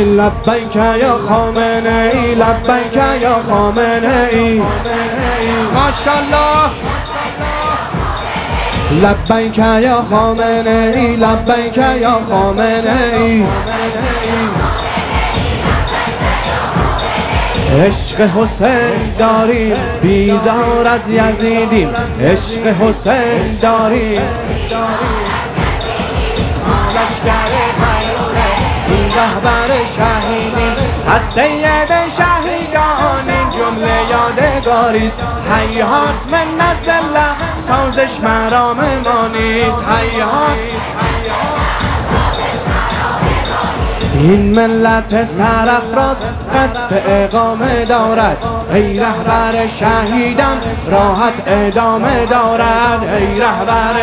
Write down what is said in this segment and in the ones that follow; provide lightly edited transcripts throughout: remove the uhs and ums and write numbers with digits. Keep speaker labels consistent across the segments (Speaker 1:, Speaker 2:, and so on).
Speaker 1: لبیک یا خامنه ای، لبیک یا خامنه ای،
Speaker 2: ماشاءالله.
Speaker 1: لبیک یا خامنه ای، لبیک یا خامنه ای. عشق حسین داریم بیزار از یزیدیم، عشق حسین داریم
Speaker 2: لشکر غیوره این رهبر شهیدیم،
Speaker 1: از سید شهیدان این جمله یادگاریست. هیهات من نزله سازش مرام ما نیست، هیهات این ملت سرافراز قصد اقامه دارد، ای رهبر شهیدان راحت ادامه دارد، ای رهبر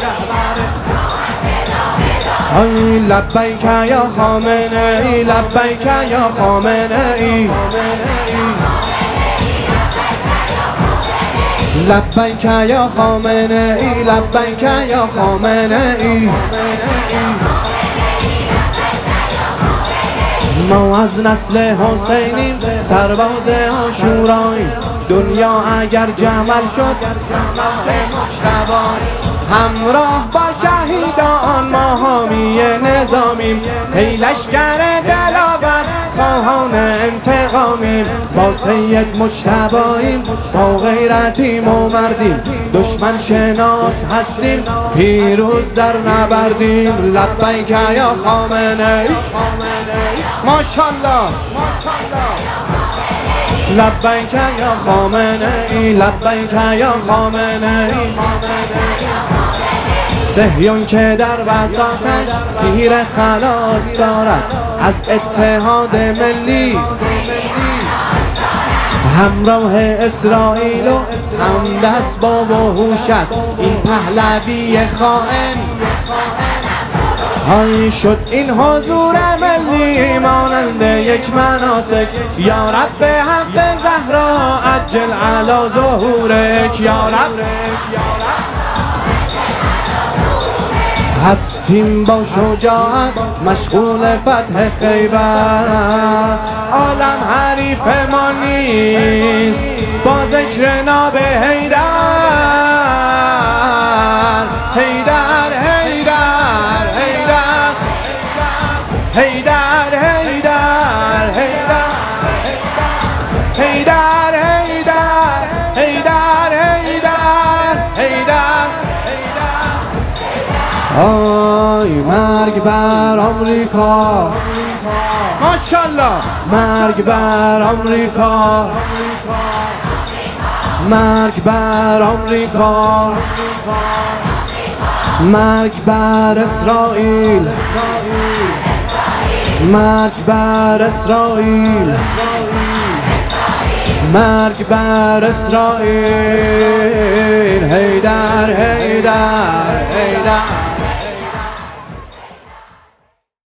Speaker 1: ای لبیک یا خامنه ای، لبیک یا خامنه ای، لبیک یا خامنه ای، لبیک یا خامنه ای. ما از نسل حسینیم سرباز عاشوراییم، دنیا اگر جمل شد همراه با شهیدان ما حامی نظامیم، ای لشکر دلاور خواهان انتقامیم، با سید مجتباییم با غیرتیم و مردیم، دشمن شناس هستیم پیروز در نبردیم. لبیک یا خامنه ای،
Speaker 2: ماشاءالله.
Speaker 1: لبیک یا خامنه ای، لبیک یا خامنه ای. صهیون که در بساطش تیر خلاص دارد از اتحاد ملی، همراه اسرائیل و همدست با وحوش است این پهلوی خائن. های شد این حضور ملی مانند یک مناسک، یا رب حق زهرا عجل علی ظهورک، یا رب هستیم با شجاعت مشغول فتح خیبر، عالم حریف ما نیست با ذکر ناب حیدر، حیدر حیدر حیدر حیدر حیدر حیدر حیدر حیدر حیدر حیدر. آی مرگ بر آمریکا،
Speaker 2: ماشاءالله.
Speaker 1: مرگ بر آمریکا، مرگ بر آمریکا، مرگ بر اسرائیل، مرگ بر اسرائیل، مرگ بر اسرائیل. حیدر حیدر حیدر